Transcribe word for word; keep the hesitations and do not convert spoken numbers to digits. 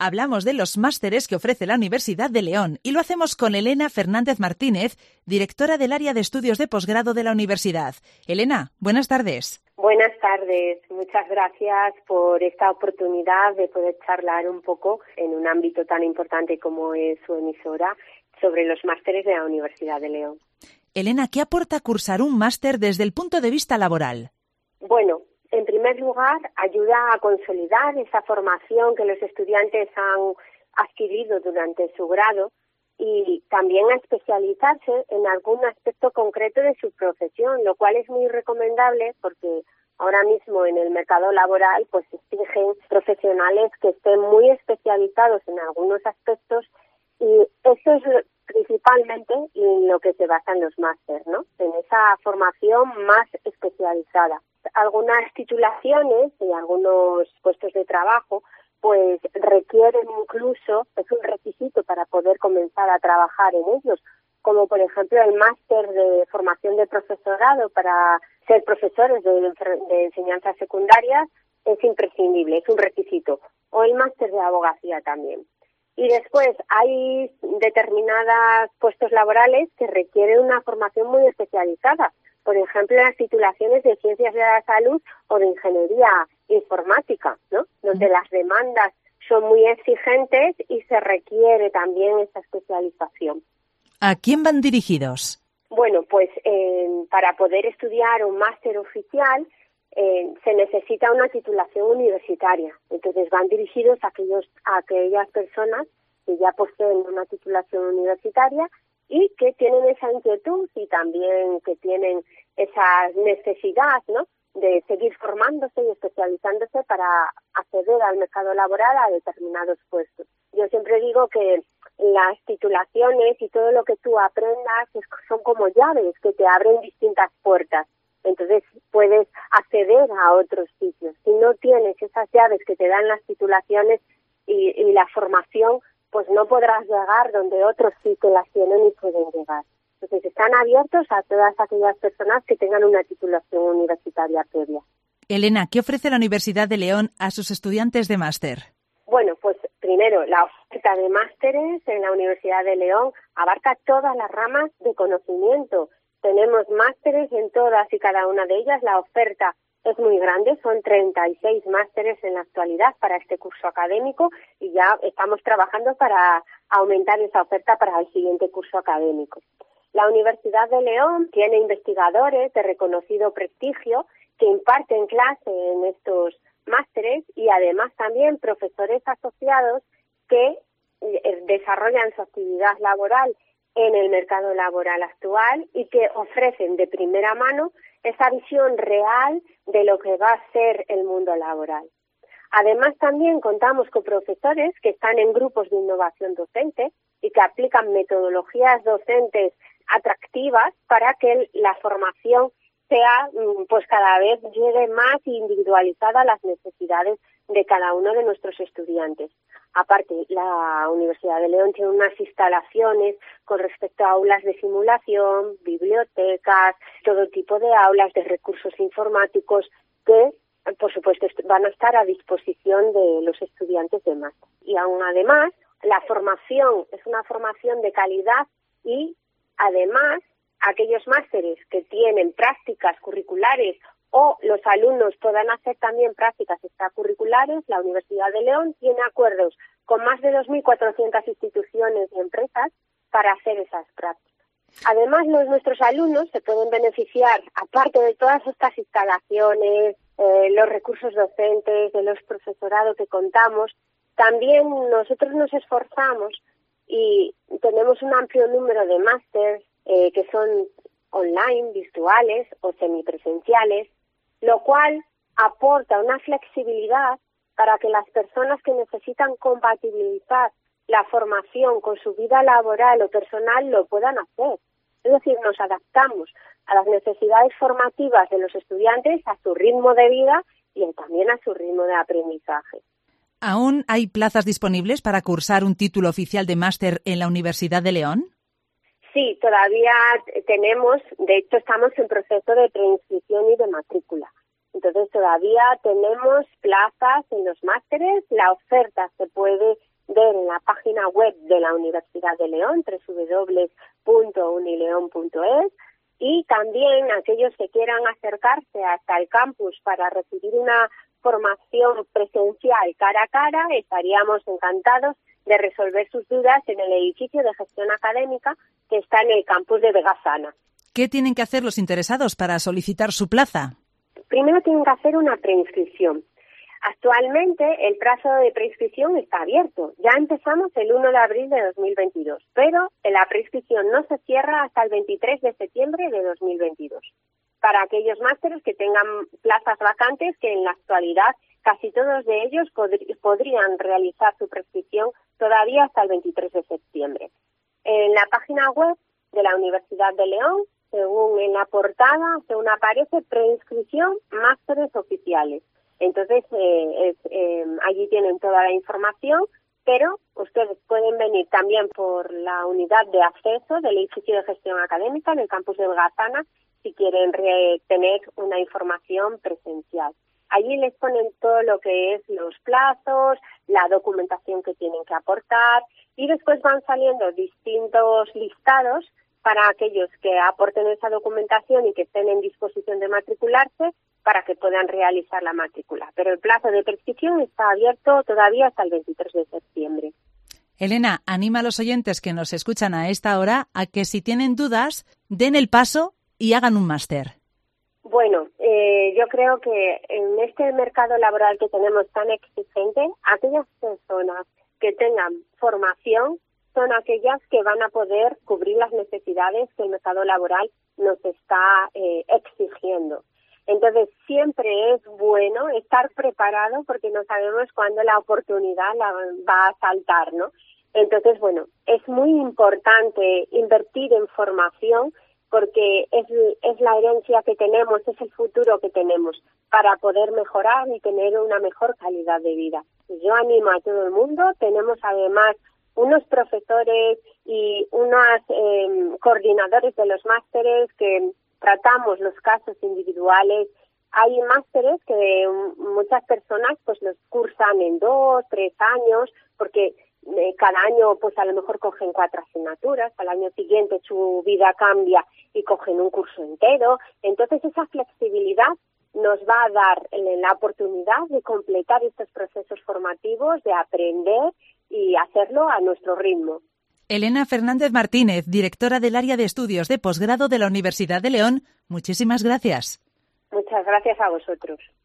Hablamos de los másteres que ofrece la Universidad de León y lo hacemos con Elena Fernández Martínez, directora del área de estudios de posgrado de la universidad. Elena, buenas tardes. Buenas tardes. Muchas gracias por esta oportunidad de poder charlar un poco en un ámbito tan importante como es su emisora sobre los másteres de la Universidad de León. Elena, ¿qué aporta cursar un máster desde el punto de vista laboral? Bueno, en primer lugar, ayuda a consolidar esa formación que los estudiantes han adquirido durante su grado y también a especializarse en algún aspecto concreto de su profesión, lo cual es muy recomendable porque ahora mismo en el mercado laboral pues exigen profesionales que estén muy especializados en algunos aspectos y eso es principalmente en lo que se basan los másteres, ¿no? En esa formación más especializada. Algunas titulaciones y algunos puestos de trabajo pues requieren incluso, es un requisito para poder comenzar a trabajar en ellos, como por ejemplo el máster de formación de profesorado para ser profesores de, de enseñanzas secundarias es imprescindible, es un requisito, o el máster de abogacía también. Y después hay determinados puestos laborales que requieren una formación muy especializada, por ejemplo, las titulaciones de Ciencias de la Salud o de Ingeniería Informática, ¿no? Donde las demandas son muy exigentes y se requiere también esta especialización. ¿A quién van dirigidos? Bueno, pues eh, para poder estudiar un máster oficial eh, se necesita una titulación universitaria. Entonces van dirigidos a, aquellos, a aquellas personas que ya poseen una titulación universitaria y que tienen esa inquietud y también que tienen esa necesidad, ¿no?, de seguir formándose y especializándose para acceder al mercado laboral a determinados puestos. Yo siempre digo que las titulaciones y todo lo que tú aprendas son como llaves que te abren distintas puertas. Entonces puedes acceder a otros sitios. Si no tienes esas llaves que te dan las titulaciones y, y la formación, pues no podrás llegar donde otros sí que las tienen y pueden llegar. Entonces están abiertos a todas aquellas personas que tengan una titulación universitaria previa. Elena, ¿qué ofrece la Universidad de León a sus estudiantes de máster? Bueno, pues primero, la oferta de másteres en la Universidad de León abarca todas las ramas de conocimiento. Tenemos másteres en todas y cada una de ellas. La oferta es muy grande, son treinta y seis másteres en la actualidad para este curso académico y ya estamos trabajando para aumentar esa oferta para el siguiente curso académico. La Universidad de León tiene investigadores de reconocido prestigio que imparten clase en estos másteres y además también profesores asociados que desarrollan su actividad laboral en el mercado laboral actual y que ofrecen de primera mano esa visión real de lo que va a ser el mundo laboral. Además, también contamos con profesores que están en grupos de innovación docente y que aplican metodologías docentes atractivas para que la formación sea, pues cada vez llegue más individualizada a las necesidades de cada uno de nuestros estudiantes. Aparte, la Universidad de León tiene unas instalaciones con respecto a aulas de simulación, bibliotecas, todo tipo de aulas de recursos informáticos que, por supuesto, van a estar a disposición de los estudiantes de máster. Y aún además, la formación es una formación de calidad y, además, aquellos másteres que tienen prácticas curriculares o los alumnos puedan hacer también prácticas extracurriculares, la Universidad de León tiene acuerdos con más de dos mil cuatrocientas instituciones y empresas para hacer esas prácticas. Además, los, nuestros alumnos se pueden beneficiar, aparte de todas estas instalaciones, eh, los recursos docentes, de los profesorados que contamos, también nosotros nos esforzamos y tenemos un amplio número de másteres eh, que son online, virtuales o semipresenciales, lo cual aporta una flexibilidad para que las personas que necesitan compatibilizar la formación con su vida laboral o personal lo puedan hacer. Es decir, nos adaptamos a las necesidades formativas de los estudiantes, a su ritmo de vida y también a su ritmo de aprendizaje. ¿Aún hay plazas disponibles para cursar un título oficial de máster en la Universidad de León? Sí, todavía tenemos, de hecho estamos en proceso de preinscripción y de matrícula. Entonces todavía tenemos plazas en los másteres, la oferta se puede ver en la página web de la Universidad de León, doble u doble u doble u punto unileón punto es, y también aquellos que quieran acercarse hasta el campus para recibir una formación presencial cara a cara, estaríamos encantados de resolver sus dudas en el edificio de gestión académica que está en el campus de Vegasana. ¿Qué tienen que hacer los interesados para solicitar su plaza? Primero tienen que hacer una preinscripción. Actualmente el plazo de preinscripción está abierto. Ya empezamos el primero de abril de dos mil veintidós, pero la preinscripción no se cierra hasta el veintitrés de septiembre de dos mil veintidós. Para aquellos másteres que tengan plazas vacantes, que en la actualidad casi todos de ellos pod- podrían realizar su preinscripción todavía hasta el veintitrés de septiembre. En la página web de la Universidad de León, según en la portada, según aparece preinscripción másteres oficiales. Entonces, eh, es, eh, allí tienen toda la información, pero ustedes pueden venir también por la unidad de acceso del edificio de gestión académica en el campus de Vegasana si quieren re- tener una información presencial. Allí les ponen todo lo que es los plazos, la documentación que tienen que aportar y después van saliendo distintos listados para aquellos que aporten esa documentación y que estén en disposición de matricularse para que puedan realizar la matrícula. Pero el plazo de prescripción está abierto todavía hasta el veintitrés de septiembre. Elena, anima a los oyentes que nos escuchan a esta hora a que si tienen dudas, den el paso y hagan un máster. Bueno, eh, yo creo que en este mercado laboral que tenemos tan exigente, aquellas personas que tengan formación son aquellas que van a poder cubrir las necesidades que el mercado laboral nos está eh, exigiendo. Entonces, siempre es bueno estar preparado porque no sabemos cuándo la oportunidad la va a saltar, ¿no? Entonces, bueno, es muy importante invertir en formación porque es, es la herencia que tenemos, es el futuro que tenemos para poder mejorar y tener una mejor calidad de vida. Yo animo a todo el mundo, tenemos además unos profesores y unos eh, coordinadores de los másteres que tratamos los casos individuales. Hay másteres que muchas personas pues los cursan en dos, tres años, porque eh, cada año pues a lo mejor cogen cuatro asignaturas, al año siguiente su vida cambia y cogen un curso entero. Entonces esa flexibilidad nos va a dar la oportunidad de completar estos procesos formativos, de aprender y hacerlo a nuestro ritmo. Elena Fernández Martínez, directora del área de estudios de posgrado de la Universidad de León, muchísimas gracias. Muchas gracias a vosotros.